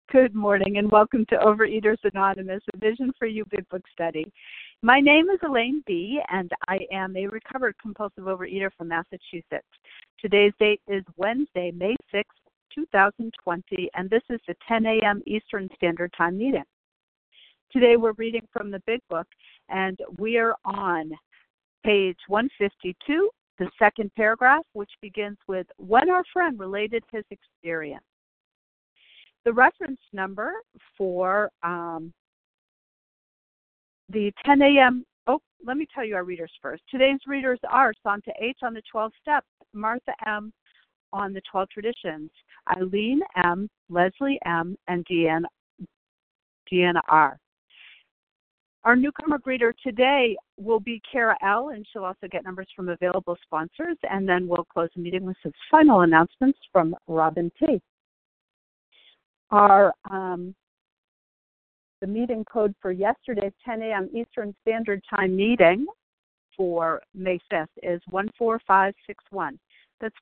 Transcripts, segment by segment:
Good morning and welcome to Overeaters Anonymous, a Vision for You Big Book study. My name is Elaine B. and I am a recovered compulsive overeater from Massachusetts. Today's date is Wednesday, May 6, 2020, and this is the 10 a.m. Eastern Standard Time meeting. Today we're reading from the Big Book and we are on page 152, the second paragraph, which begins with, when our friend related his experience. The reference number for the 10 a.m. Let me tell you our readers first. Today's readers are Santa H. on the 12 Steps, Martha M. on the 12 Traditions, Eileen M., Leslie M., and Deanna R. Our newcomer greeter today will be Kara L., and she'll also get numbers from available sponsors, and then we'll close the meeting with some final announcements from Robin T. The meeting code for yesterday's 10 a.m. Eastern Standard Time meeting for May 5th is 14561. That's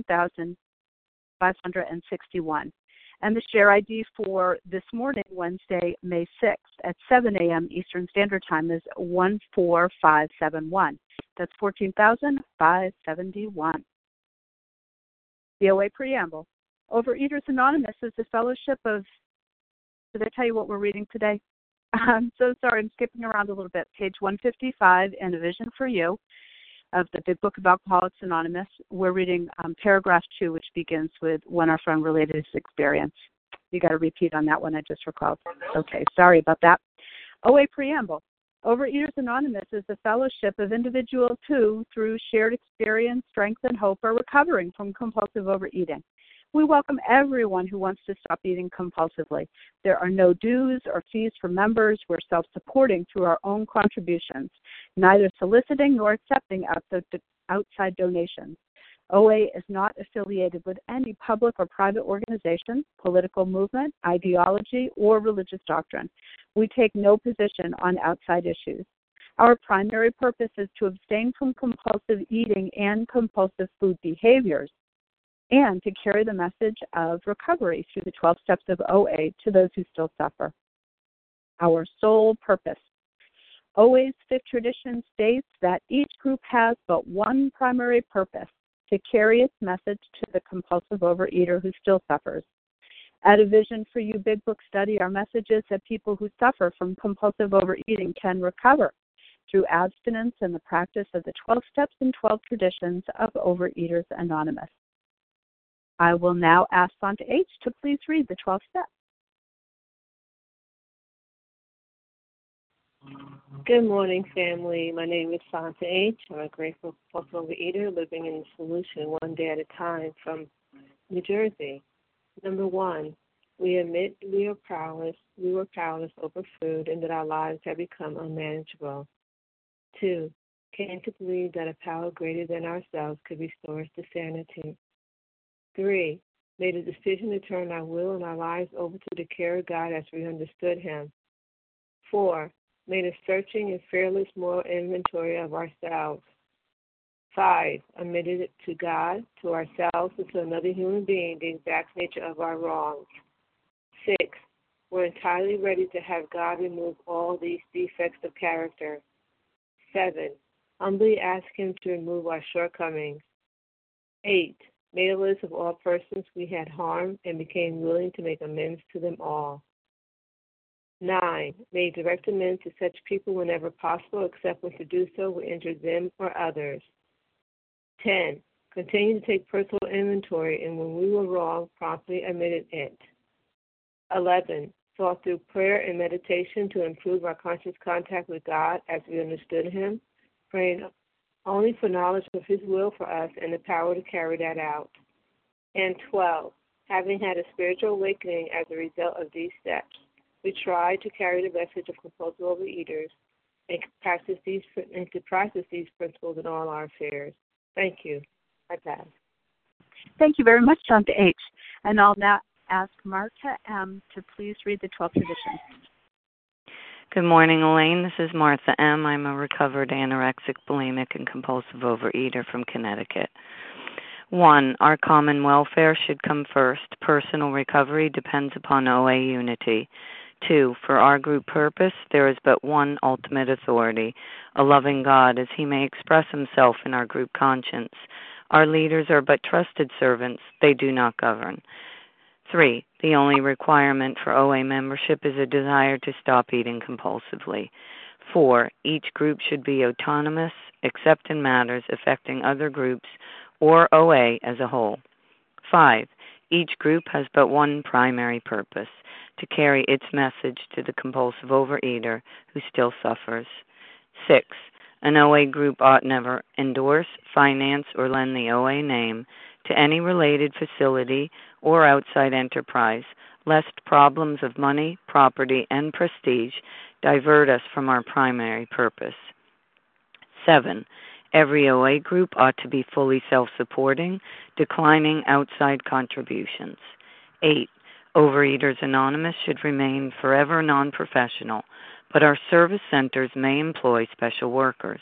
14,561. And the share ID for this morning, Wednesday, May 6th at 7 a.m. Eastern Standard Time is 14571. That's 14,571. The OA Preamble. Overeaters Anonymous is a fellowship of, did I tell you what we're reading today? I'm so sorry, I'm skipping around a little bit. Page 155 in A Vision for You of the Big Book of Alcoholics Anonymous. We're reading paragraph 2, which begins with, when our friend related his experience. You got to repeat on that one, I just recalled. Okay, sorry about that. OA Preamble. Overeaters Anonymous is a fellowship of individuals who, through shared experience, strength, and hope, are recovering from compulsive overeating. We welcome everyone who wants to stop eating compulsively. There are no dues or fees for members. We're self-supporting through our own contributions, neither soliciting nor accepting outside donations. OA is not affiliated with any public or private organization, political movement, ideology, or religious doctrine. We take no position on outside issues. Our primary purpose is to abstain from compulsive eating and compulsive food behaviors, and to carry the message of recovery through the 12 steps of OA to those who still suffer. Our sole purpose. OA's fifth tradition states that each group has but one primary purpose, to carry its message to the compulsive overeater who still suffers. At A Vision for You Big Book study, our message is that people who suffer from compulsive overeating can recover through abstinence and the practice of the 12 steps and 12 traditions of Overeaters Anonymous. I will now ask Santa H. to please read the 12 steps. Good morning, family. My name is Santa H. I'm a grateful compulsive overeater living in the solution one day at a time from New Jersey. Number 1, we admit we were powerless over food and that our lives have become unmanageable. 2, came to believe that a power greater than ourselves could restore us to sanity. 3, made a decision to turn our will and our lives over to the care of God as we understood Him. 4, made a searching and fearless moral inventory of ourselves. 5, admitted to God, to ourselves, and to another human being the exact nature of our wrongs. 6, we're entirely ready to have God remove all these defects of character. 7, humbly ask Him to remove our shortcomings. 8, made a list of all persons we had harmed and became willing to make amends to them all. 9, made direct amends to such people whenever possible, except when to do so would injure them or others. 10, continue to take personal inventory, and when we were wrong, promptly admitted it. 11, sought through prayer and meditation to improve our conscious contact with God as we understood Him, praying only for knowledge of His will for us and the power to carry that out. And 12, having had a spiritual awakening as a result of these steps, we try to carry the message of compulsive overeaters and to practice these principles in all our affairs. Thank you. I pass. Thank you very much, Santa H. And I'll now ask Martha M. to please read the 12 traditions. Good morning, Elaine. This is Martha M. I'm a recovered anorexic, bulimic, and compulsive overeater from Connecticut. 1. Our common welfare should come first. Personal recovery depends upon OA unity. 2. For our group purpose, there is but one ultimate authority, a loving God, as he may express himself in our group conscience. Our leaders are but trusted servants. They do not govern. 3. The only requirement for OA membership is a desire to stop eating compulsively. 4. Each group should be autonomous, except in matters affecting other groups or OA as a whole. 5. Each group has but one primary purpose, to carry its message to the compulsive overeater who still suffers. 6. An OA group ought never endorse, finance, or lend the OA name to any related facility or outside enterprise, lest problems of money, property, and prestige divert us from our primary purpose. 7. Every OA group ought to be fully self-supporting, declining outside contributions. 8. Overeaters Anonymous should remain forever non-professional, but our service centers may employ special workers.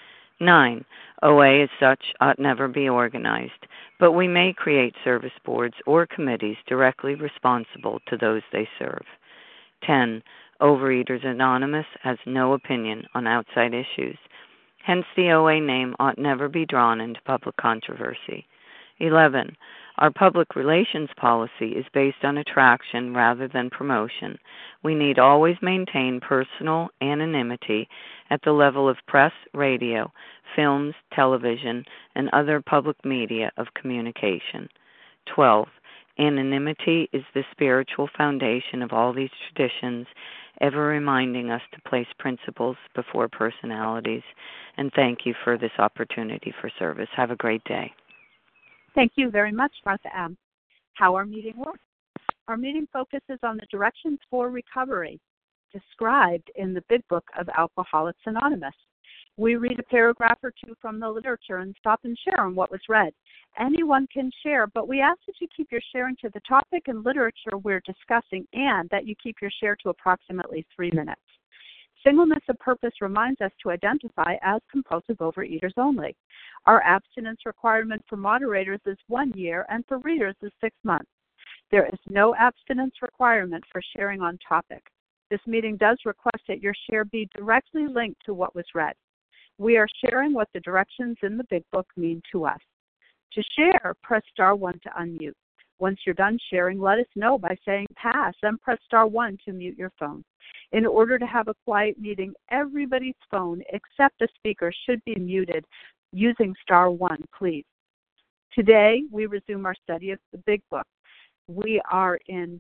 9. OA as such ought never be organized, but we may create service boards or committees directly responsible to those they serve. 10. Overeaters Anonymous has no opinion on outside issues. Hence, the OA name ought never be drawn into public controversy. 11. Our public relations policy is based on attraction rather than promotion. We need always maintain personal anonymity at the level of press, radio, films, television, and other public media of communication. 12. Anonymity is the spiritual foundation of all these traditions, ever reminding us to place principles before personalities. And thank you for this opportunity for service. Have a great day. Thank you very much, Martha M. How our meeting works. Our meeting focuses on the directions for recovery described in the Big Book of Alcoholics Anonymous. We read a paragraph or two from the literature and stop and share on what was read. Anyone can share, but we ask that you keep your sharing to the topic and literature we're discussing, and that you keep your share to approximately 3 minutes. Singleness of purpose reminds us to identify as compulsive overeaters only. Our abstinence requirement for moderators is 1 year, and for readers is 6 months. There is no abstinence requirement for sharing on topic. This meeting does request that your share be directly linked to what was read. We are sharing what the directions in the Big Book mean to us. To share, press star 1 to unmute. Once you're done sharing, let us know by saying pass, and press star 1 to mute your phone. In order to have a quiet meeting, everybody's phone except the speaker should be muted using star 1, please. Today, we resume our study of the Big Book. We're in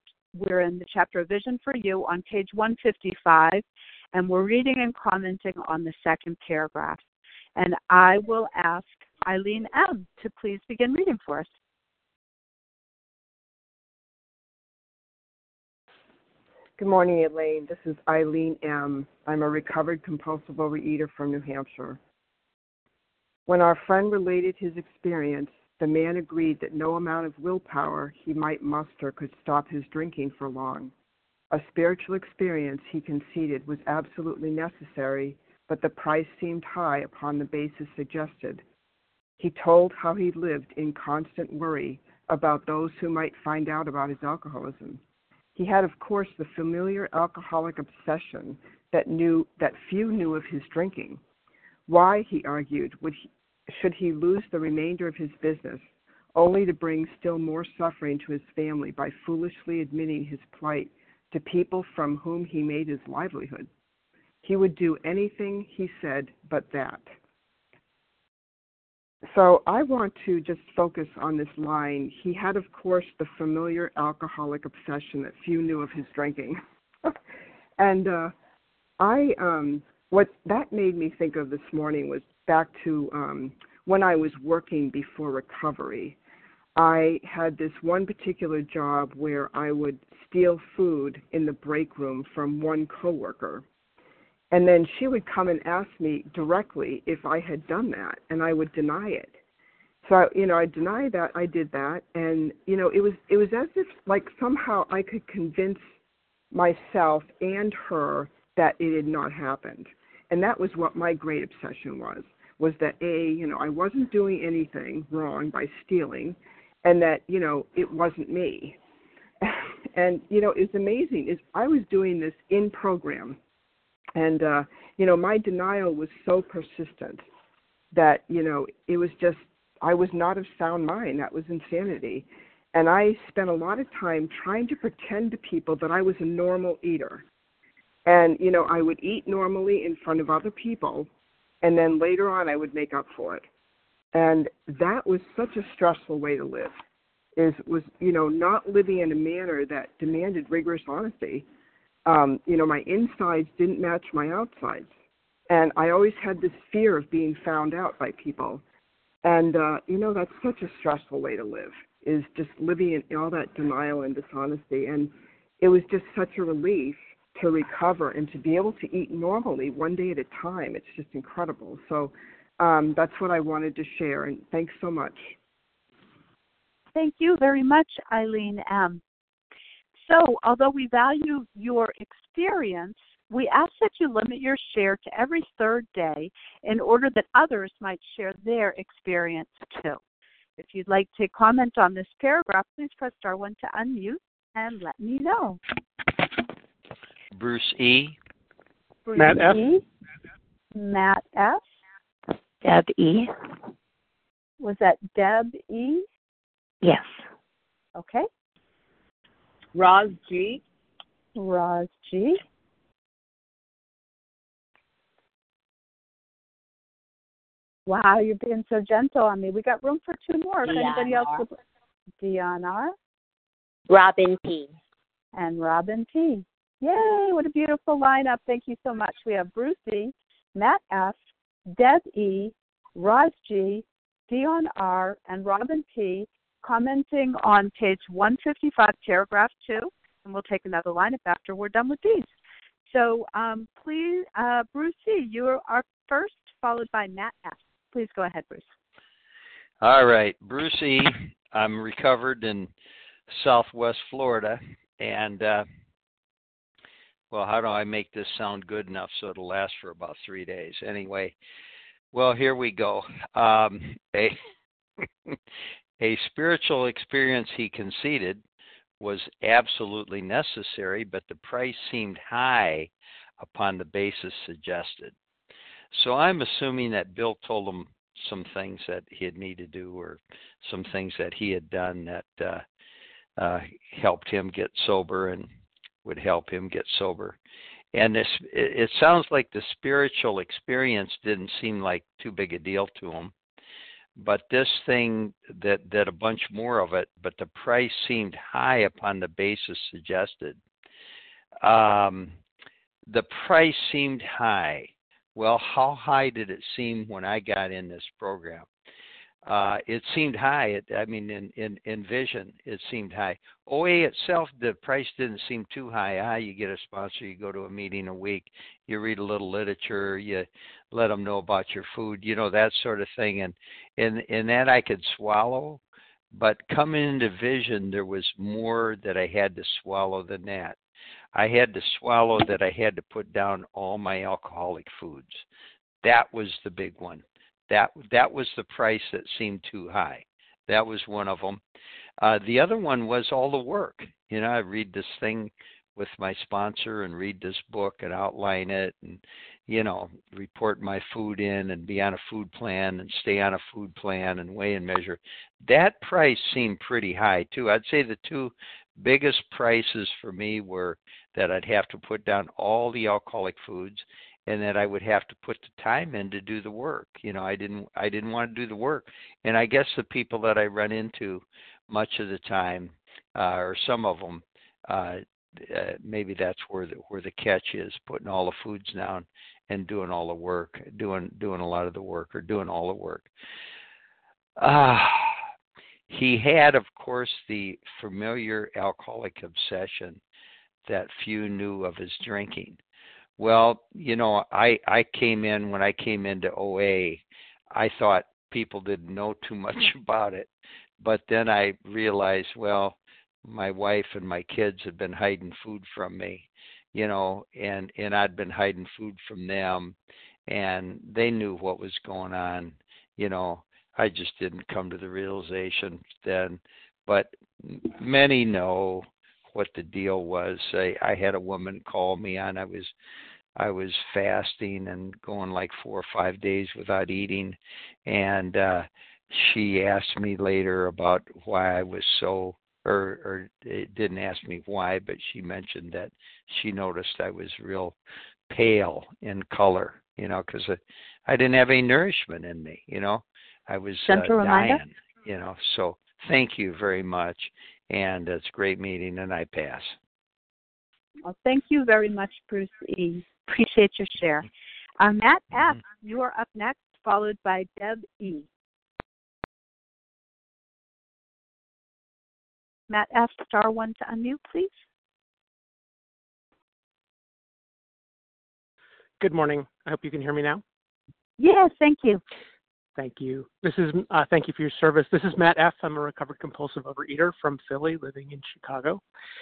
the chapter of Vision for You on page 155, and we're reading and commenting on the second paragraph. And I will ask Eileen M. to please begin reading for us. Good morning, Elaine. This is Eileen M. I'm a recovered compulsive overeater from New Hampshire. When our friend related his experience, the man agreed that no amount of willpower he might muster could stop his drinking for long. A spiritual experience, he conceded, was absolutely necessary, but the price seemed high upon the basis suggested. He told how he lived in constant worry about those who might find out about his alcoholism. He had, of course, the familiar alcoholic obsession that few knew of his drinking. Why, he argued, should he lose the remainder of his business, only to bring still more suffering to his family by foolishly admitting his plight to people from whom he made his livelihood? He would do anything, he said, but that. So I want to just focus on this line. He had, of course, the familiar alcoholic obsession that few knew of his drinking. And what that made me think of this morning was back to when I was working before recovery. I had this one particular job where I would steal food in the break room from one coworker. And then she would come and ask me directly if I had done that, and I would deny it. So, I denied that I did that, and, it was as if, like, somehow I could convince myself and her that it had not happened. And that was what my great obsession was. was that I wasn't doing anything wrong by stealing, and that, it wasn't me. And, it's amazing is I was doing this in program, and, my denial was so persistent that, it was just, I was not of sound mind. That was insanity. And I spent a lot of time trying to pretend to people that I was a normal eater. And, I would eat normally in front of other people, and then later on I would make up for it. And that was such a stressful way to live, was not living in a manner that demanded rigorous honesty. My insides didn't match my outsides. And I always had this fear of being found out by people. And, that's such a stressful way to live, is just living in all that denial and dishonesty. And it was just such a relief to recover and to be able to eat normally one day at a time. It's just incredible. So that's what I wanted to share. And thanks so much. Thank you very much, Eileen M. So, although we value your experience, we ask that you limit your share to every third day in order that others might share their experience too. If you'd like to comment on this paragraph, please press star 1 to unmute and let me know. Bruce E. Bruce Matt F. E. Matt F. Deb E. Was that Deb E? Yes. Okay. Roz G. Roz G. Wow, you're being so gentle on me. We got room for 2 more. If anybody else would. Dion R. Robin P. And Robin P. Yay, what a beautiful lineup. Thank you so much. We have Bruce E., Matt F., Deb E., Roz G., Dion R., and Robin P. commenting on page 155, paragraph 2, and we'll take another lineup after we're done with these. So please, Bruce E., you are first, followed by Matt F. Please go ahead, Bruce. All right, Bruce E. I'm recovered in Southwest Florida, and how do I make this sound good enough so it'll last for about 3 days? Anyway, well, here we go. A spiritual experience, he conceded, was absolutely necessary, but the price seemed high upon the basis suggested. So I'm assuming that Bill told him some things that he had needed to do, or some things that he had done that helped him get sober and would help him get sober. And it sounds like the spiritual experience didn't seem like too big a deal to him. But this thing, that a bunch more of it, but the price seemed high upon the basis suggested. The price seemed high. Well, how high did it seem when I got in this program? It seemed high. In vision, it seemed high. OA itself, the price didn't seem too high. You get a sponsor, you go to a meeting a week, you read a little literature, you let them know about your food, that sort of thing. And that I could swallow. But coming into vision, there was more that I had to swallow than that. I had to swallow that I had to put down all my alcoholic foods. That was the big one. That was the price that seemed too high. That was one of them. The other one was all the work. I read this thing with my sponsor and read this book and outline it and, report my food in and be on a food plan and stay on a food plan and weigh and measure. That price seemed pretty high, too. I'd say the 2 biggest prices for me were that I'd have to put down all the alcoholic foods, and that I would have to put the time in to do the work. I didn't want to do the work. And I guess the people that I run into much of the time, or some of them, maybe that's where the catch is, putting all the foods down and doing all the work, doing a lot of the work, or doing all the work. He had, of course, the familiar alcoholic obsession that few knew of his drinking. Well, I came in, when I came into OA, I thought people didn't know too much about it. But then I realized, well, my wife and my kids had been hiding food from me, and I'd been hiding food from them. and they knew what was going on. You know, I just didn't come to the realization then, but many know what the deal was. I had a woman call me on. I was fasting and going like 4 or 5 days without eating, and she asked me later about why I was so, or it didn't ask me why, but she mentioned that she noticed I was real pale in color, you know, because I didn't have any nourishment in me, you know. I was Gentle reminder. dying, you know. So thank you very much, and it's a great meeting, and I pass. Well, thank you very much, Bruce E. Appreciate your share. Matt F., you are up next, followed by Deb E. Matt F., star 1 to unmute, please. Good morning. I hope you can hear me now. Yes, thank you. Thank you. Thank you for your service. This is Matt F. I'm a recovered compulsive overeater from Philly, living in Chicago.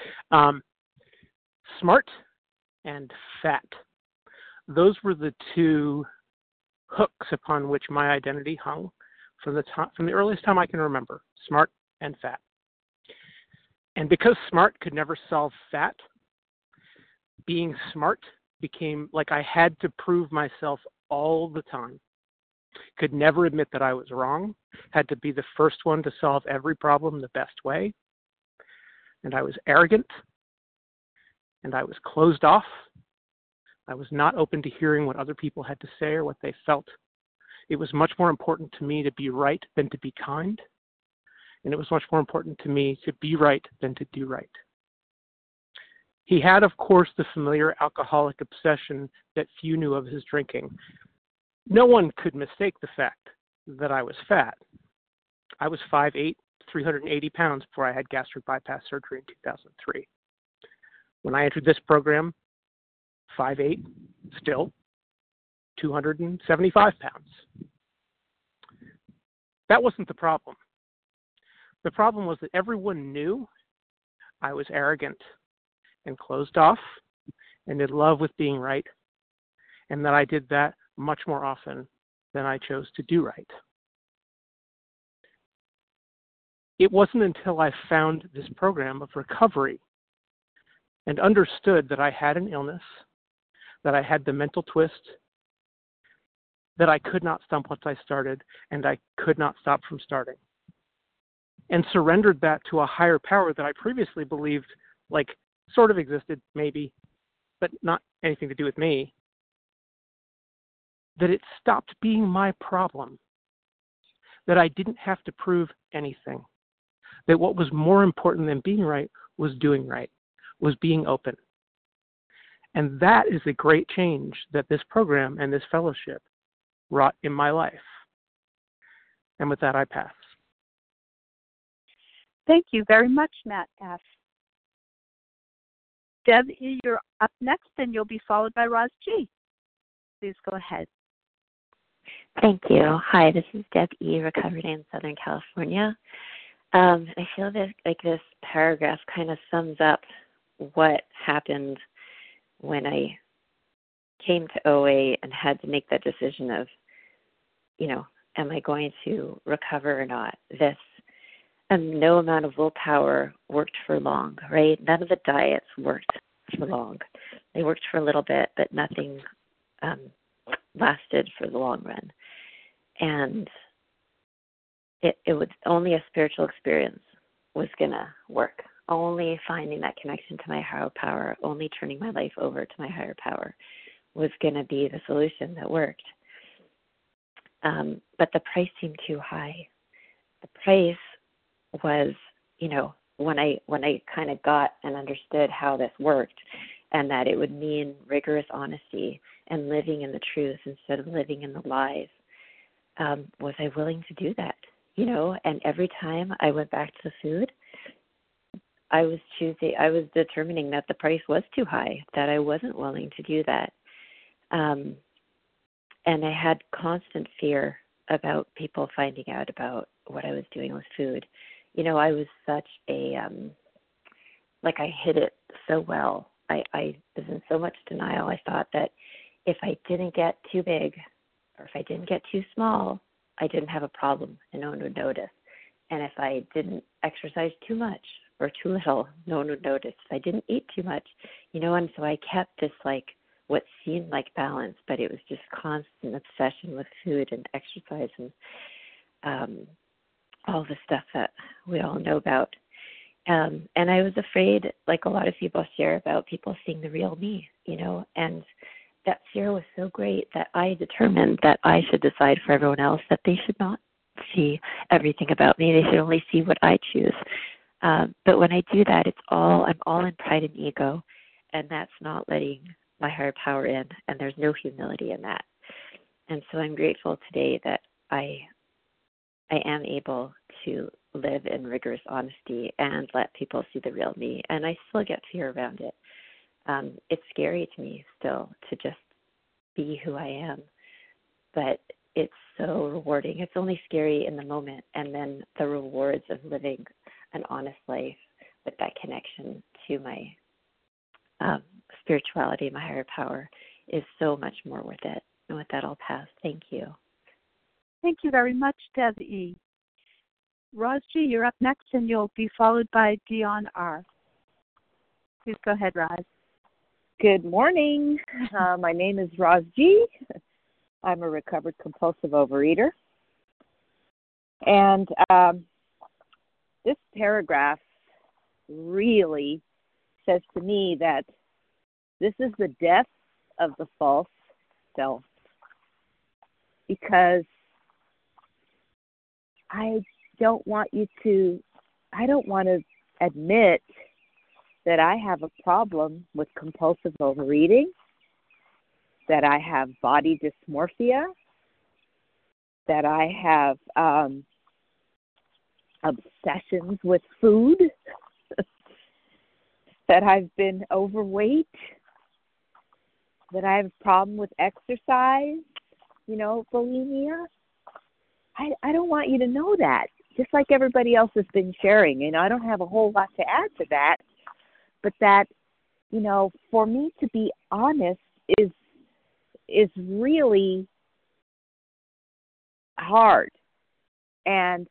Smart and fat. Those were the two hooks upon which my identity hung from the earliest time I can remember. Smart and fat. And because smart could never solve fat, being smart became like I had to prove myself all the time. Could never admit that I was wrong, had to be the first one to solve every problem the best way. And I was arrogant, and I was closed off. I was not open to hearing what other people had to say or what they felt. It was much more important to me to be right than to be kind. And it was much more important to me to be right than to do right. He had, of course, the familiar alcoholic obsession that few knew of his drinking. No one could mistake the fact that I was fat. I was 5'8", 380 pounds before I had gastric bypass surgery in 2003. When I entered this program, 5'8", still 275 pounds. That wasn't the problem. The problem was that everyone knew I was arrogant and closed off and in love with being right, and that I did that much more often than I chose to do right. It wasn't until I found this program of recovery and understood that I had an illness, that I had the mental twist, that I could not stop once I started, and I could not stop from starting. And surrendered that to a higher power that I previously believed, like, sort of existed, maybe, but not anything to do with me, that it stopped being my problem, that I didn't have to prove anything, that what was more important than being right was doing right, was being open. And that is a great change that this program and this fellowship wrought in my life. And with that, I pass. Thank you very much, Matt F. Deb E., you're up next, and you'll be followed by Roz G. Please go ahead. Thank you. Hi, this is Deb E., recovered in Southern California. I feel that this paragraph kind of sums up what happened when I came to OA and had to make that decision of, am I going to recover or not? No amount of willpower worked for long, right? None of the diets worked for long. They worked for a little bit, but nothing lasted for the long run. And it was only a spiritual experience was going to work. Only finding that connection to my higher power, only turning my life over to my higher power was going to be the solution that worked. But the price seemed too high. The price was, when I kind of got and understood how this worked, and that it would mean rigorous honesty and living in the truth instead of living in the lies, was I willing to do that? And every time I went back to the food, I was determining that the price was too high, that I wasn't willing to do that. And I had constant fear about people finding out about what I was doing with food. I was such a, I hid it so well. I was in so much denial. I thought that if I didn't get too big or if I didn't get too small, I didn't have a problem and no one would notice. And if I didn't exercise too much or too little, no one would notice. If I didn't eat too much, and so I kept this what seemed like balance, but it was just constant obsession with food and exercise and all the stuff that we all know about. And I was afraid, like a lot of people share, about people seeing the real me, and that fear was so great that I determined that I should decide for everyone else that they should not see everything about me. They should only see what I choose. But when I do that, I'm all in pride and ego, and that's not letting my higher power in, and there's no humility in that. And so I'm grateful today that I am able to live in rigorous honesty and let people see the real me, and I still get fear around it. It's scary to me still to just be who I am, but it's so rewarding. It's only scary in the moment, and then the rewards of living an honest life with that connection to my spirituality, my higher power, is so much more worth it. And with that, I'll pass. Thank you. Thank you very much, Deb E. Roz G., you're up next, and you'll be followed by Dion R. Please go ahead, Roz. Good morning. My name is Roz G. I'm a recovered compulsive overeater. And this paragraph really says to me that this is the death of the false self, because I don't want to admit that I have a problem with compulsive overeating, that I have body dysmorphia, that I have obsessions with food, that I've been overweight, that I have a problem with exercise, bulimia. I don't want you to know that, just like everybody else has been sharing. I don't have a whole lot to add to that, but that, for me to be honest is really hard. And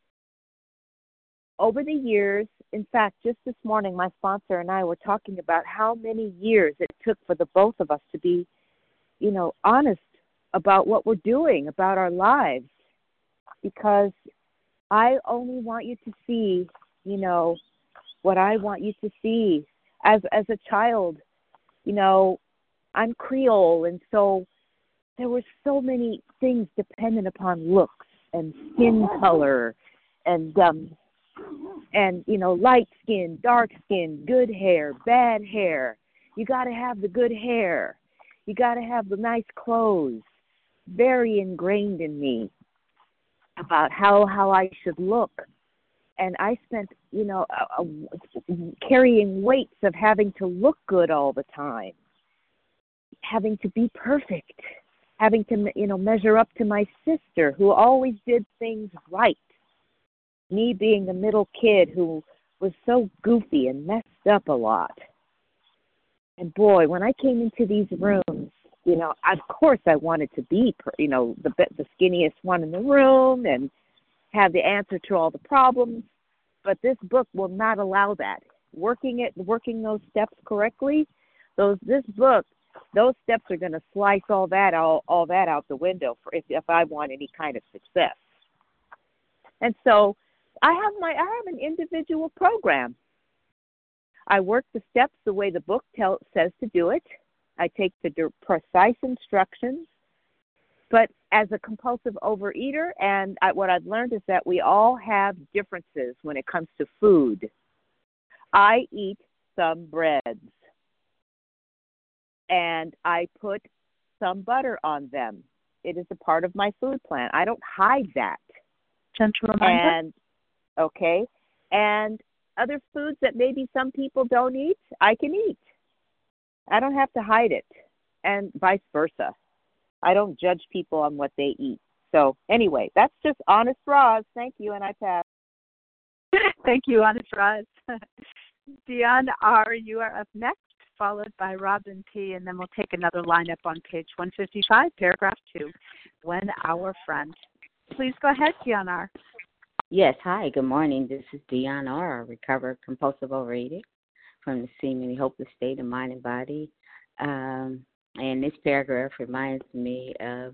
over the years, in fact, just this morning, my sponsor and I were talking about how many years it took for the both of us to be, honest about what we're doing, about our lives, because I only want you to see, what I want you to see. As a child, I'm Creole, and so there were so many things dependent upon looks and skin color and light skin, dark skin, good hair, bad hair. You got to have the good hair. You got to have the nice clothes. Very ingrained in me about how I should look. And I spent, carrying weights of having to look good all the time, having to be perfect, having to, measure up to my sister who always did things right. Me being the middle kid who was so goofy and messed up a lot. And boy, when I came into these rooms, of course I wanted to be, the skinniest one in the room and have the answer to all the problems. But this book will not allow that. Working those steps correctly, those steps are going to slice all that out the window if I want any kind of success. And so I have an individual program. I work the steps the way the book says to do it. I take the precise instructions. But as a compulsive overeater, and what I've learned is that we all have differences when it comes to food. I eat some breads, and I put some butter on them. It is a part of my food plan. I don't hide that. Gentle reminder. And other foods that maybe some people don't eat, I can eat. I don't have to hide it, and vice versa. I don't judge people on what they eat. So anyway, that's just Honest Roz. Thank you, and I pass. Thank you, Honest Roz. Dion R., you are up next, followed by Robin P., and then we'll take another lineup on page 155, paragraph 2, When Our Friend. Please go ahead, Dion R. Yes, hi, good morning. This is Dion R., a recovered compulsive overeater from the seemingly hopeless state of mind and body. And this paragraph reminds me of,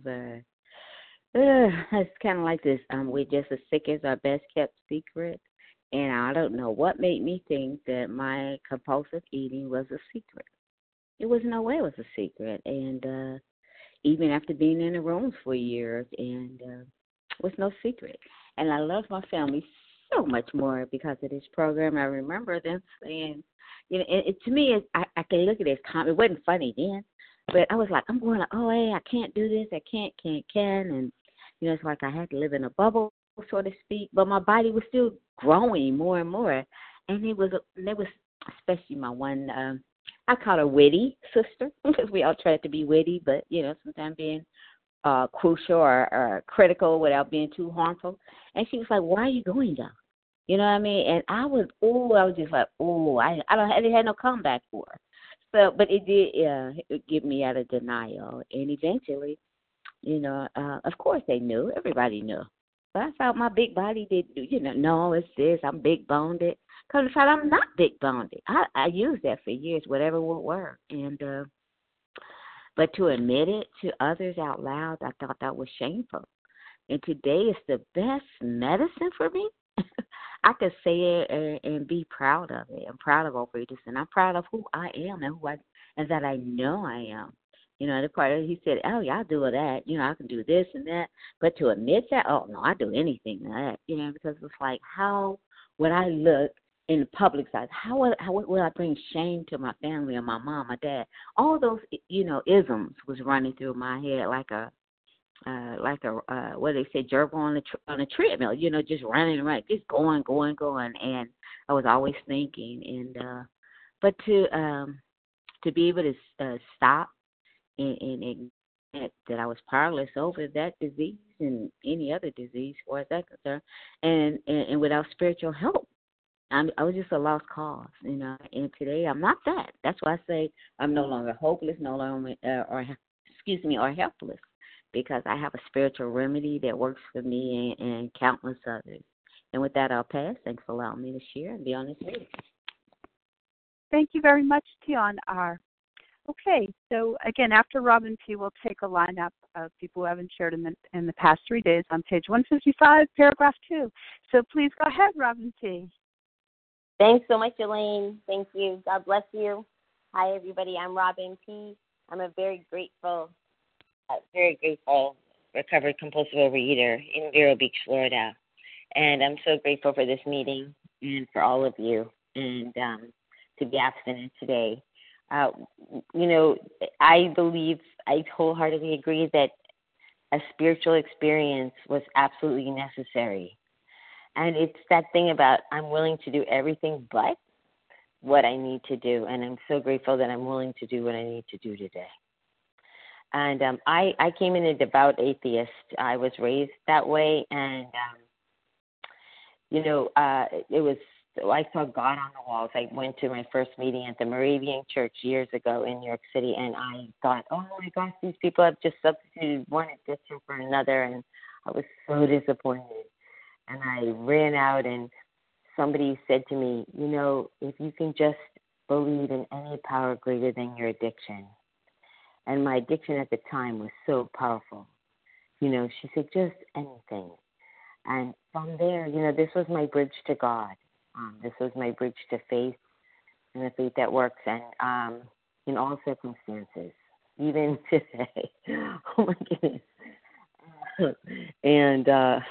it's kind of like this, we're just as sick as our best kept secret. And I don't know what made me think that my compulsive eating was a secret. It was no way it was a secret. And even after being in the rooms for years, and it was no secret. And I love my family so much more because of this program. I remember them saying, you know, to me, I can look at it as it wasn't funny then, but I was like, I'm going to OA. I can't do this. I can't. And, you know, it's like I had to live in a bubble, so to speak, but my body was still growing more and more. And there was especially my one, I call her witty sister, because we all tried to be witty, but, you know, sometimes being crucial or critical without being too harmful. And she was like, why are you going down? You know what I mean? And I was just like, I didn't have no comeback for her. So, but it did get me out of denial. And eventually, you know, of course they knew. Everybody knew. But I felt my big body did, you know, no, it's this. I'm big boned. Because in fact, I'm not big boned. I used that for years, whatever would work. And but to admit it to others out loud, I thought that was shameful. And today is the best medicine for me. I could say it and be proud of it. I'm proud of Overeaters, and I'm proud of who I am and that I know I am. You know, the part of he said, oh, yeah, I'll do all that. You know, I can do this and that. But to admit that, oh, no, I do anything to that. You know, because it's like, how would I look in the public side? How would I bring shame to my family or my mom, my dad? All those, you know, isms was running through my head like a what do they say, gerbil on a treadmill, you know, just running around, just going. And I was always thinking, and but to be able to stop and admit that I was powerless over that disease and any other disease, as far as that concerned, and without spiritual help, I was just a lost cause, you know. And today I'm not that. That's why I say I'm no longer hopeless, no longer or helpless. Because I have a spiritual remedy that works for me and countless others. And with that, I'll pass. Thanks for allowing me to share and be on this meeting. Thank you very much, Dion R. Okay, so again, after Robin P., we'll take a lineup of people who haven't shared in the past 3 days on page 155, paragraph 2. So please go ahead, Robin P. Thanks so much, Elaine. Thank you. God bless you. Hi, everybody. I'm Robin P. I'm a very grateful recovered compulsive overeater in Vero Beach, Florida. And I'm so grateful for this meeting and for all of you and to be abstinent today. You know, I wholeheartedly agree that a spiritual experience was absolutely necessary. And it's that thing about I'm willing to do everything but what I need to do. And I'm so grateful that I'm willing to do what I need to do today. And I came in a devout atheist. I was raised that way, and you know, it was. I saw God on the walls. I went to my first meeting at the Moravian Church years ago in New York City, and I thought, oh my gosh, these people have just substituted one addiction for another, and I was so disappointed. And I ran out, and somebody said to me, you know, if you can just believe in any power greater than your addiction. And my addiction at the time was so powerful. You know, she said, just anything. And from there, you know, this was my bridge to God. This was my bridge to faith and the faith that works and in all circumstances, even today. Oh, my goodness. And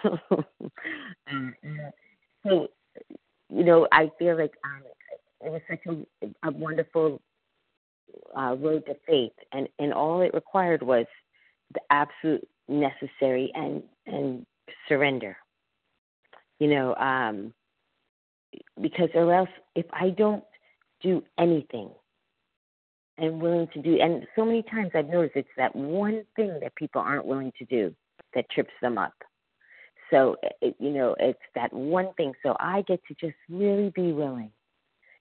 so, you know, I feel like it was such a wonderful road to faith, and all it required was the absolute necessary and surrender. You know, because or else if I don't do anything and willing to do, and so many times I've noticed it's that one thing that people aren't willing to do that trips them up. So, you know, it's that one thing. So I get to just really be willing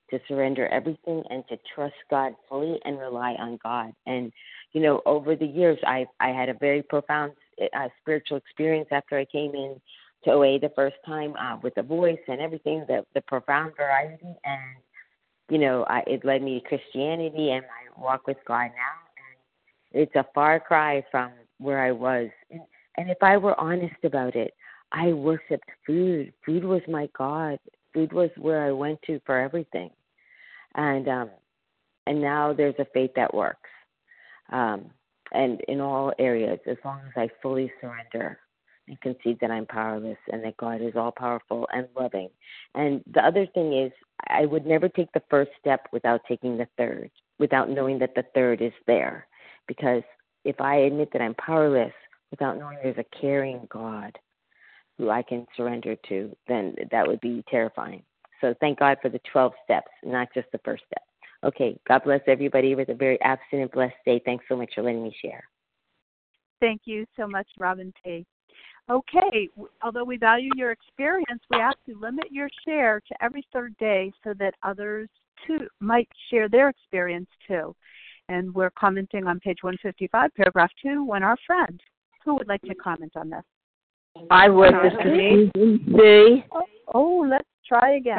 to surrender everything and to trust God fully and rely on God. And, over the years, I had a very profound spiritual experience after I came in to OA the first time with the voice and everything, the profound variety. And, it led me to Christianity and my walk with God now. And it's a far cry from where I was. And if I were honest about it, I worshiped food. Food was my God. Food was where I went to for everything. And now there's a faith that works. And in all areas, as long as I fully surrender and concede that I'm powerless and that God is all powerful and loving. And the other thing is, I would never take the first step without taking the third, without knowing that the third is there. Because if I admit that I'm powerless without knowing there's a caring God who I can surrender to, then that would be terrifying. So thank God for the 12 steps, not just the first step. Okay, God bless everybody with a very abstinent, blessed day. Thanks so much for letting me share. Thank you so much, Robin T. Okay, although we value your experience, we ask you limit your share to every third day so that others too might share their experience too. And we're commenting on page 155, paragraph 2, when our friend. Who would like to comment on this? I would. This is Susan C. Oh, let's try again.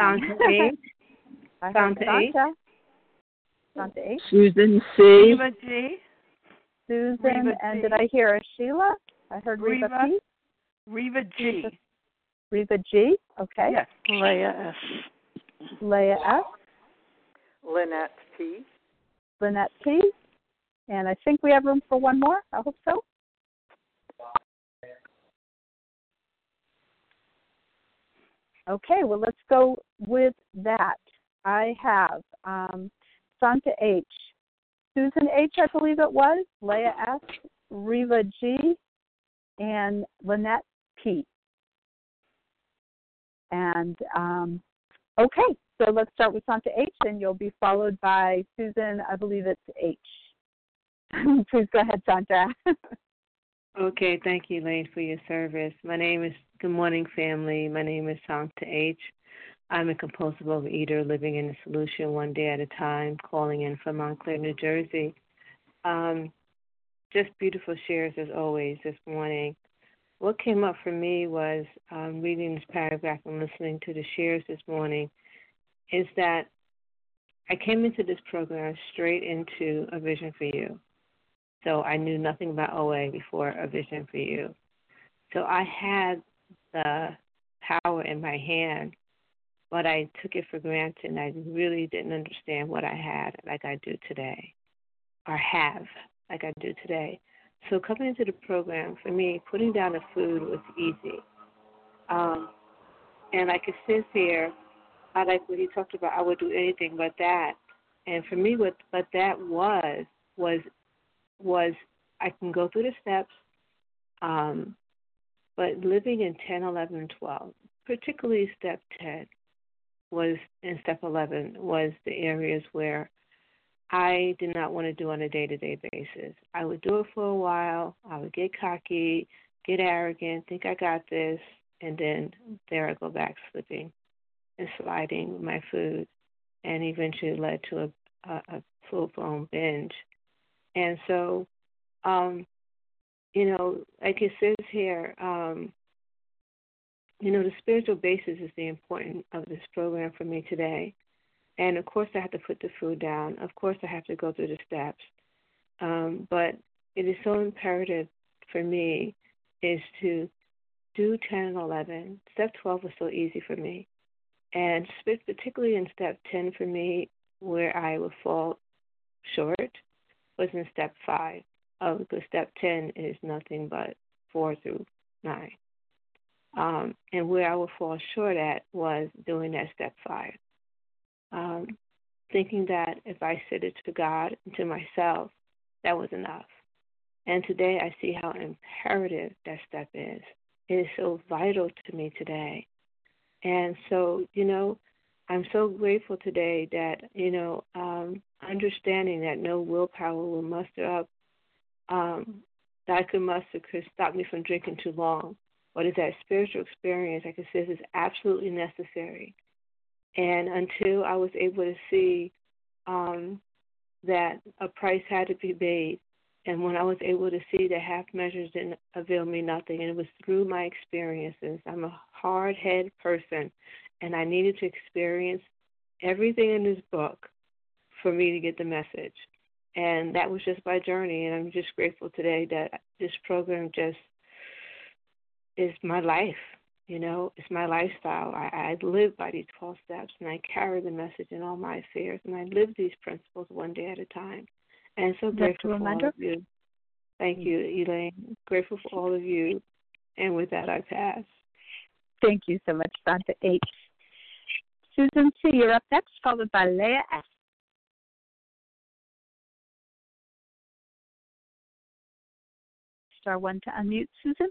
Santa H. Santa H. Susan C. Reva G. Susan, Reva and G. did I hear a Sheila? I heard Reva P. Reva G. Reva G. Okay. Yes. Leah S. Leah S. Lynette P. Lynette P. And I think we have room for one more. I hope so. Okay, well, let's go with that. I have Santa H. Susan H., I believe it was, Leah S., Reva G., and Lynette P. And, okay, so let's start with Santa H., and you'll be followed by Susan, I believe it's H. Please go ahead, Santa. Okay, thank you, Elaine, for your service. Good morning, family. My name is Santa H. I'm a compulsive overeater living in the solution one day at a time, calling in from Montclair, New Jersey. Just beautiful shares as always this morning. What came up for me was reading this paragraph and listening to the shares this morning is that I came into this program straight into A Vision for You. So I knew nothing about OA before A Vision for You. So I had the power in my hand, but I took it for granted, and I really didn't understand what I had like I do today, or have like I do today. So coming into the program, for me, putting down the food was easy. And like it says here, I like what he talked about, I would do anything but that. And for me, what that was I can go through the steps, but living in 10, 11, and 12, particularly step 10 and step 11 was the areas where I did not want to do on a day-to-day basis. I would do it for a while. I would get cocky, get arrogant, think I got this, and then there I go back slipping and sliding with my food, and eventually led to a full-blown binge. And so, like it says here, the spiritual basis is the importance of this program for me today. And, of course, I have to put the food down. Of course, I have to go through the steps. But it is so imperative for me is to do 10 and 11. Step 12 was so easy for me. And particularly in step 10 for me, where I would fall short, was in step 5. Because step 10 is nothing but 4 through 9. And where I would fall short at was doing that step 5. Thinking that if I said it to God and to myself, that was enough. And today I see how imperative that step is. It is so vital to me today. And so, I'm so grateful today that, understanding that no willpower will muster up, that I could muster could stop me from drinking too long. What is that spiritual experience, like it says, is absolutely necessary. And until I was able to see that a price had to be paid, and when I was able to see that half measures didn't avail me nothing, and it was through my experiences. I'm a hard-headed person, and I needed to experience everything in this book for me to get the message. And that was just my journey, and I'm just grateful today that this program just is my life. You know, it's my lifestyle. I live by these 12 steps, and I carry the message in all my affairs, and I live these principles one day at a time. And so grateful for all of you. Thank you, Elaine. Grateful for all of you. And with that, I pass. Thank you so much, Santa H. Susan C., you're up next, followed by Leah S. Star 1 to unmute, Susan.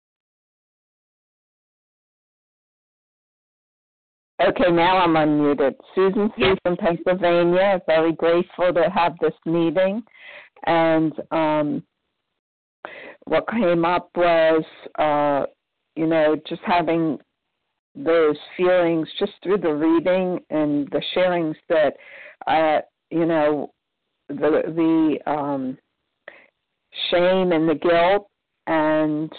Okay, now I'm unmuted. Susan C. from Pennsylvania. Very grateful to have this meeting. And what came up was, just having those feelings just through the reading and the sharings that, the shame and the guilt and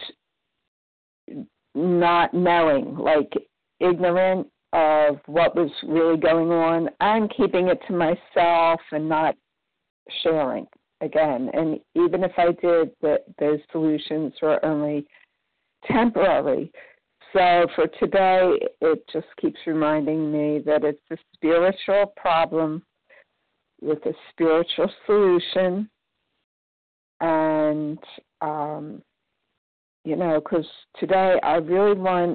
not knowing, like ignorant of what was really going on and keeping it to myself and not sharing again. And even if I did, those solutions were only temporary. So for today, it just keeps reminding me that it's a spiritual problem with a spiritual solution. And, because today I really want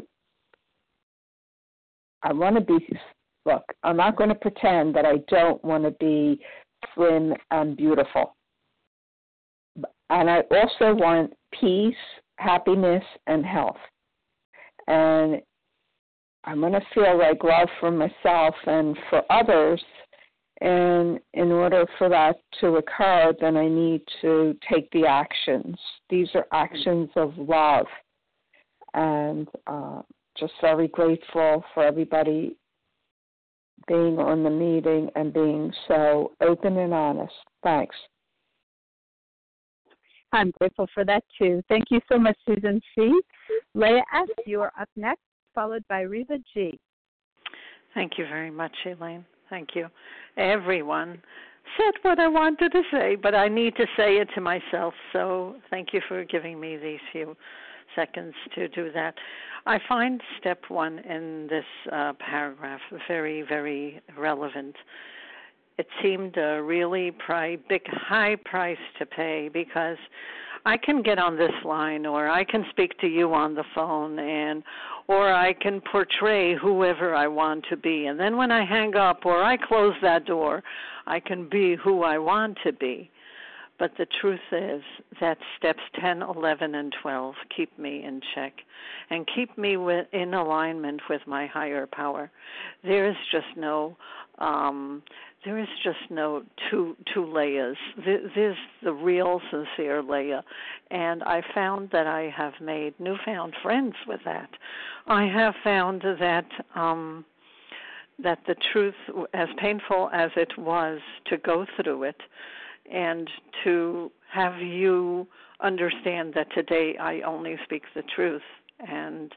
to be, look, I'm not going to pretend that I don't want to be slim and beautiful. And I also want peace, happiness, and health. And I'm going to feel like love for myself and for others. And in order for that to occur, then I need to take the actions. These are actions of love. And just very grateful for everybody being on the meeting and being so open and honest. Thanks. I'm grateful for that, too. Thank you so much, Susan C. Leah S., you are up next, followed by Reva G. Thank you very much, Elaine. Thank you. Everyone said what I wanted to say, but I need to say it to myself, so thank you for giving me these few seconds to do that. I find step 1 in this paragraph very, very relevant. It seemed a really big, high price to pay because I can get on this line or I can speak to you on the phone or I can portray whoever I want to be. And then when I hang up or I close that door, I can be who I want to be. But the truth is that steps 10, 11, and 12 keep me in check and keep me in alignment with my higher power. There is just no two layers. There's the real, sincere Leah, and I found that I have made newfound friends with that. I have found that that the truth, as painful as it was to go through it, and to have you understand that today I only speak the truth, and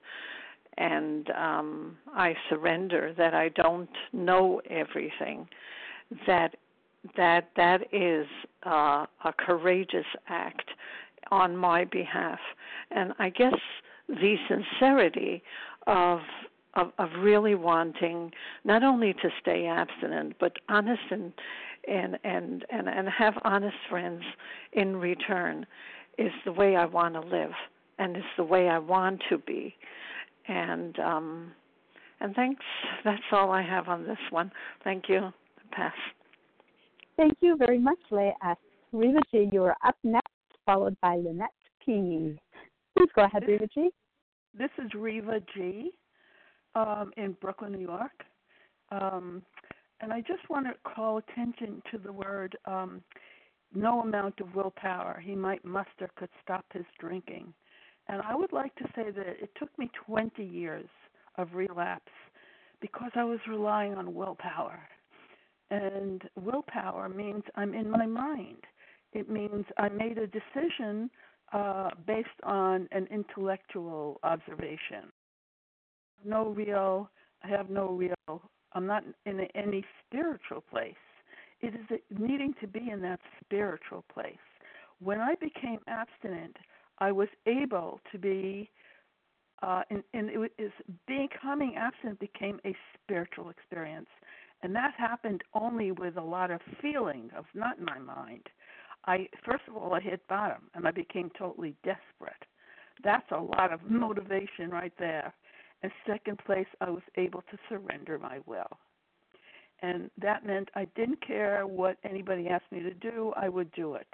I surrender that I don't know everything. That is a courageous act on my behalf, and I guess the sincerity of really wanting not only to stay abstinent but honest and have honest friends in return is the way I want to live, and it's the way I want to be. And thanks. That's all I have on this one. Thank you. Pass. Thank you very much, Leah S. Reva G., you are up next, followed by Lynette P. Please go ahead, Reva G. This is Reva G. In Brooklyn, New York. And I just want to call attention to the word no amount of willpower he might muster could stop his drinking. And I would like to say that it took me 20 years of relapse because I was relying on willpower. And willpower means I'm in my mind. It means I made a decision based on an intellectual observation. I'm not in any spiritual place. It is needing to be in that spiritual place. When I became abstinent, I was able to be, becoming abstinent became a spiritual experience. And that happened only with a lot of feeling, of not in my mind. First of all, I hit bottom, and I became totally desperate. That's a lot of motivation right there. And second place, I was able to surrender my will. And that meant I didn't care what anybody asked me to do, I would do it.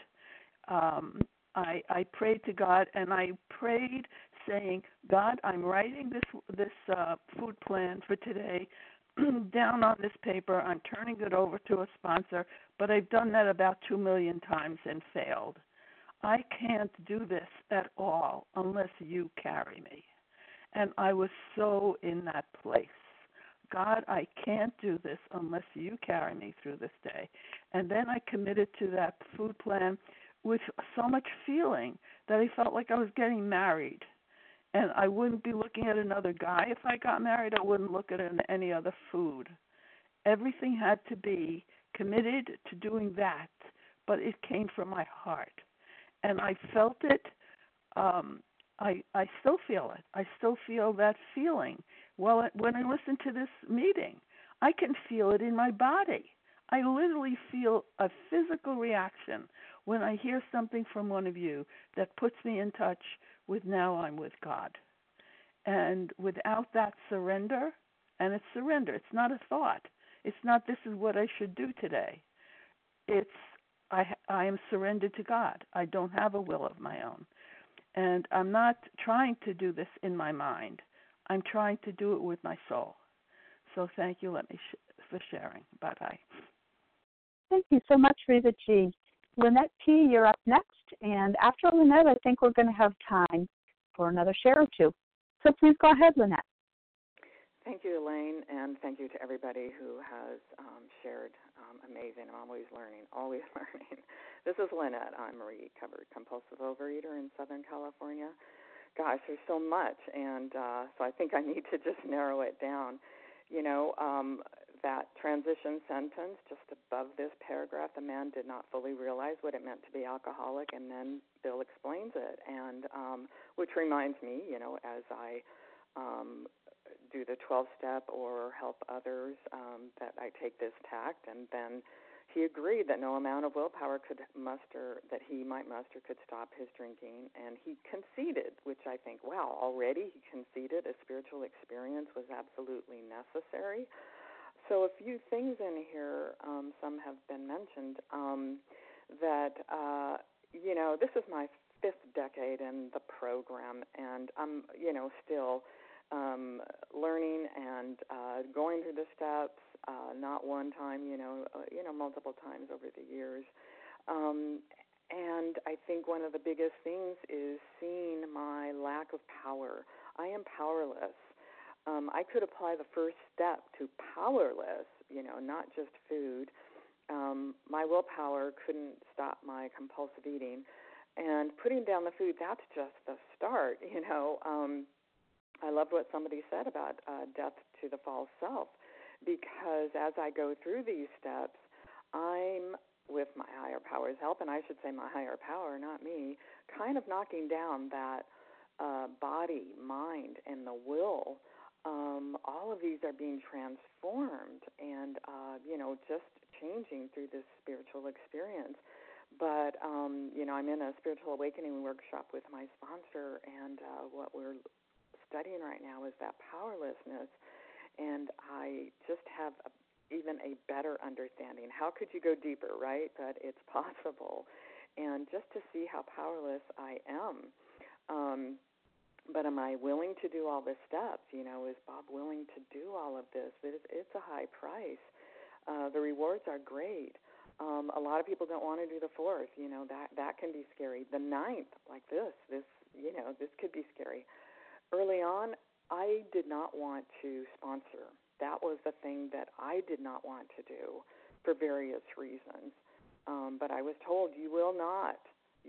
I prayed to God, and I prayed saying, God, I'm writing this food plan for today down on this paper. I'm turning it over to a sponsor, but I've done that about 2 million times and failed. I can't do this at all unless you carry me. And I was so in that place. God, I can't do this unless you carry me through this day. And then I committed to that food plan with so much feeling that I felt like I was getting married. And I wouldn't be looking at another guy if I got married. I wouldn't look at any other food. Everything had to be committed to doing that, but it came from my heart. And I felt it. I still feel it. I still feel that feeling. Well, when I listen to this meeting, I can feel it in my body. I literally feel a physical reaction when I hear something from one of you that puts me in touch with now I'm with God. And without that surrender, and it's surrender, it's not a thought. It's not this is what I should do today. It's I am surrendered to God. I don't have a will of my own. And I'm not trying to do this in my mind. I'm trying to do it with my soul. So thank you for sharing. Bye-bye. Thank you so much, Reva G. Lynette P., you're up next. And after Lynette, I think we're going to have time for another share or two. So please go ahead, Lynette. Thank you, Elaine, and thank you to everybody who has shared. Amazing. I'm always learning, always learning. This is Lynette. I'm a recovered compulsive overeater in Southern California. Gosh, there's so much, and so I think I need to just narrow it down. You know, that transition sentence just above this paragraph, the man did not fully realize what it meant to be alcoholic, and then Bill explains it, and which reminds me, you know, as I do the 12-step or help others, that I take this tact, and then he agreed that no amount of willpower that he might muster could stop his drinking, and he conceded, which I think, wow, already he conceded a spiritual experience was absolutely necessary. So a few things in here, some have been mentioned, that, you know, this is my 5th decade in the program, and I'm, you know, still learning and going through the steps, not one time, multiple times over the years. And I think one of the biggest things is seeing my lack of power. I am powerless. I could apply the first step to powerless, not just food. My willpower couldn't stop my compulsive eating. And putting down the food, that's just the start, I loved what somebody said about death to the false self, because as I go through these steps, I'm, with my higher power's help, and I should say my higher power, not me, kind of knocking down that body, mind, and the will. All of these are being transformed and, just changing through this spiritual experience. But, I'm in a spiritual awakening workshop with my sponsor, and what we're studying right now is that powerlessness, and I just have even a better understanding. How could you go deeper, right? But it's possible. And just to see how powerless I am. But am I willing to do all the steps? Is Bob willing to do all of this? It's a high price. The rewards are great. A lot of people don't want to do the 4th. That can be scary. The 9th, like this could be scary. Early on, I did not want to sponsor that was the thing that I did not want to do for various reasons. But I was told, you will not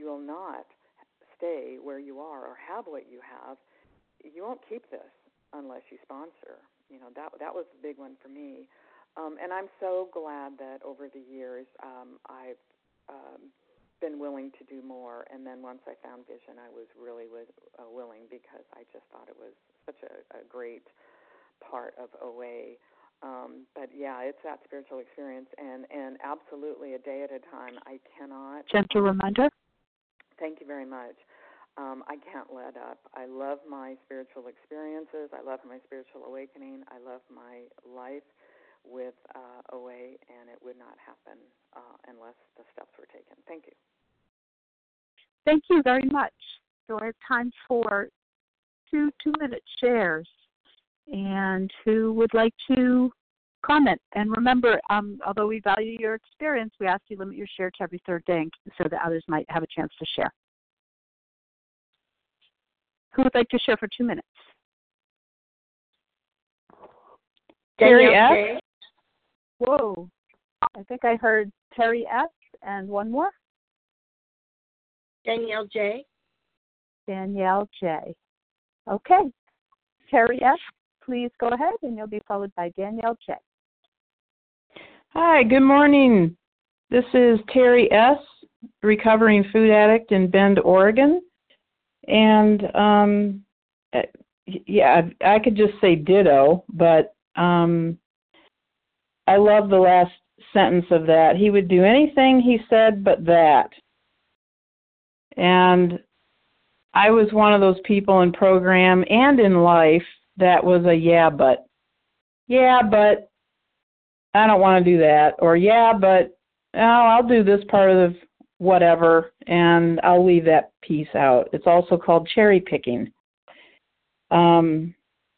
stay where you are or have what you have. You won't keep this unless you sponsor. That was the big one for me. And I'm so glad that over the years I've been willing to do more. And then once I found Vision, I was really willing, because I just thought it was such a great part of OA. But yeah, it's that spiritual experience, and absolutely a day at a time. I cannot. Gentle reminder. Thank you very much. I can't let up. I love my spiritual experiences. I love my spiritual awakening. I love my life with OA, and it would not happen unless the steps were taken. Thank you. Thank you very much. So it's time for two 2-minute shares. And who would like to comment? And remember, although we value your experience, we ask you limit your share to every third day so that others might have a chance to share. Who would like to share for 2 minutes? Terry S. Whoa. I think I heard Terry S. and one more. Danielle J. Danielle J. Okay. Terry S., please go ahead, and you'll be followed by Danielle J. Hi, good morning. This is Terry S., recovering food addict in Bend, Oregon. And, yeah, I could just say ditto, but I love the last sentence of that. He would do anything he said but that. And I was one of those people in program and in life that was a yeah, but I don't want to do that. Or yeah, but I'll do this part of the whatever, and I'll leave that piece out. It's also called cherry picking. And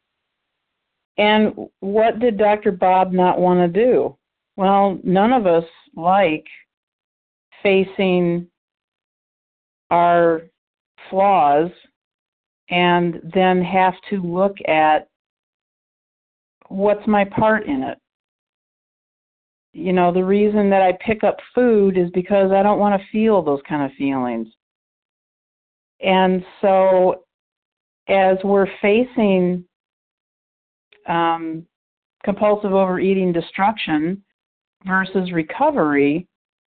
what did Dr. Bob not want to do? Well, none of us like facing our flaws and then have to look at what's my part in it. You know, the reason that I pick up food is because I don't want to feel those kind of feelings. And so as we're facing compulsive overeating destruction versus recovery,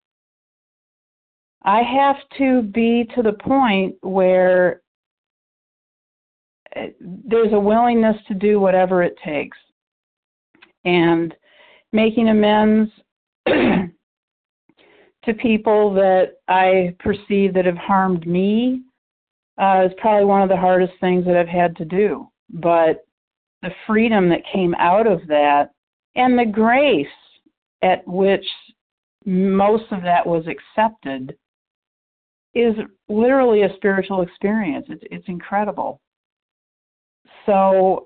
I have to be to the point where there's a willingness to do whatever it takes. And making amends to people that I perceive that have harmed me is probably one of the hardest things that I've had to do. But the freedom that came out of that and the grace at which most of that was accepted is literally a spiritual experience. It's incredible. So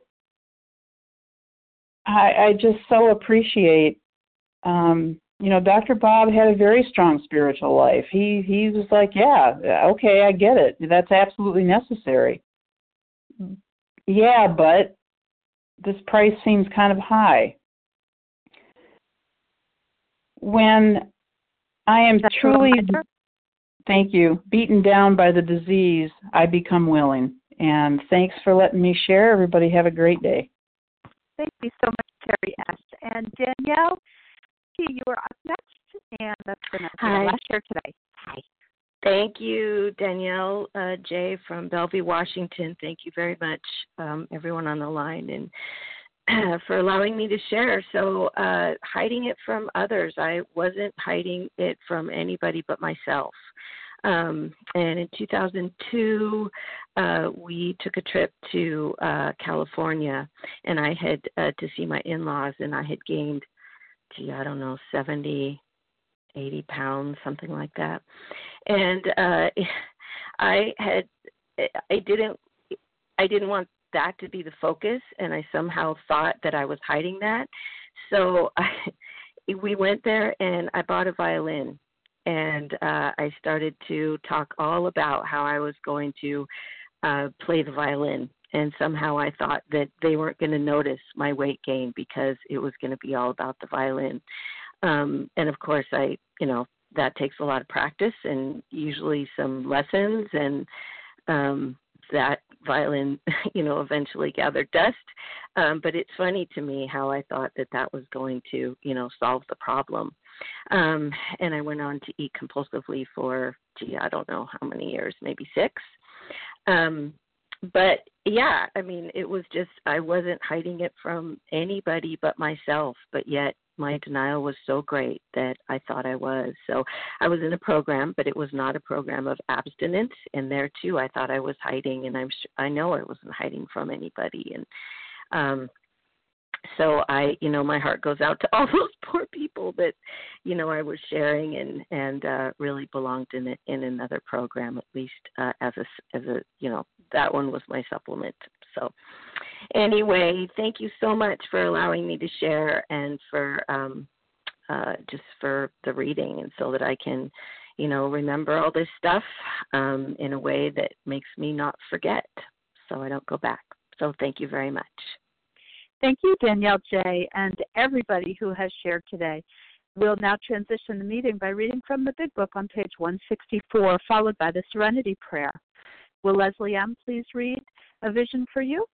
I just so appreciate, Dr. Bob had a very strong spiritual life. He was like, yeah, okay, I get it. That's absolutely necessary. Yeah, but this price seems kind of high. When I am truly, thank you, beaten down by the disease, I become willing. And thanks for letting me share. Everybody have a great day. Thank you so much, Terry S. And Danielle, you are up next, and that's going to be the last share today. Hi. Thank you, Danielle J. from Bellevue, Washington. Thank you very much, everyone on the line, and for allowing me to share. So hiding it from others, I wasn't hiding it from anybody but myself. And in 2002, we took a trip to California, and I had to see my in-laws, and I had gained, 70, 80 pounds, something like that. And I didn't want that to be the focus, and I somehow thought that I was hiding that. So we went there, and I bought a violin. And I started to talk all about how I was going to play the violin. and somehow I thought that they weren't going to notice my weight gain because it was going to be all about the violin. And of course, that takes a lot of practice and usually some lessons, and that violin, eventually gathered dust. But it's funny to me how I thought that was going to, solve the problem. And I went on to eat compulsively for, I don't know how many years, maybe 6. But yeah, it was just, I wasn't hiding it from anybody but myself, but yet my denial was so great that I thought I was. So I was in a program, but it was not a program of abstinence. And there too, I thought I was hiding, and I know I wasn't hiding from anybody. And so my heart goes out to all those poor people that, I was sharing and really belonged in another program, at least as a that one was my supplement. So anyway, thank you so much for allowing me to share and for just for the reading, and so that I can, remember all this stuff in a way that makes me not forget, so I don't go back. So thank you very much. Thank you, Danielle J., and everybody who has shared today. We'll now transition the meeting by reading from the Big Book on page 164, followed by the Serenity Prayer. Will Leslie M. please read A Vision for You?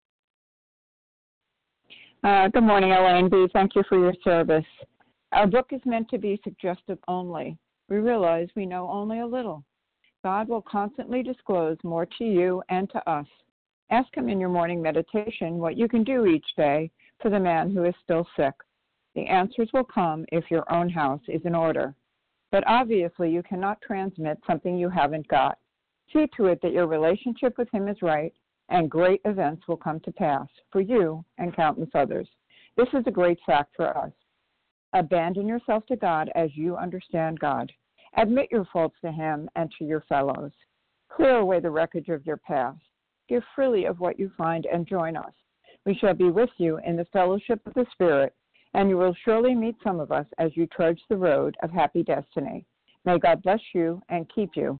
Good morning, Elaine B. Thank you for your service. Our book is meant to be suggestive only. We realize we know only a little. God will constantly disclose more to you and to us. Ask him in your morning meditation what you can do each day for the man who is still sick. The answers will come if your own house is in order. But obviously you cannot transmit something you haven't got. See to it that your relationship with him is right, and great events will come to pass for you and countless others. This is a great fact for us. Abandon yourself to God as you understand God. Admit your faults to him and to your fellows. Clear away the wreckage of your past. Give freely of what you find and join us. We shall be with you in the fellowship of the Spirit, and you will surely meet some of us as you trudge the road of happy destiny. May God bless you and keep you.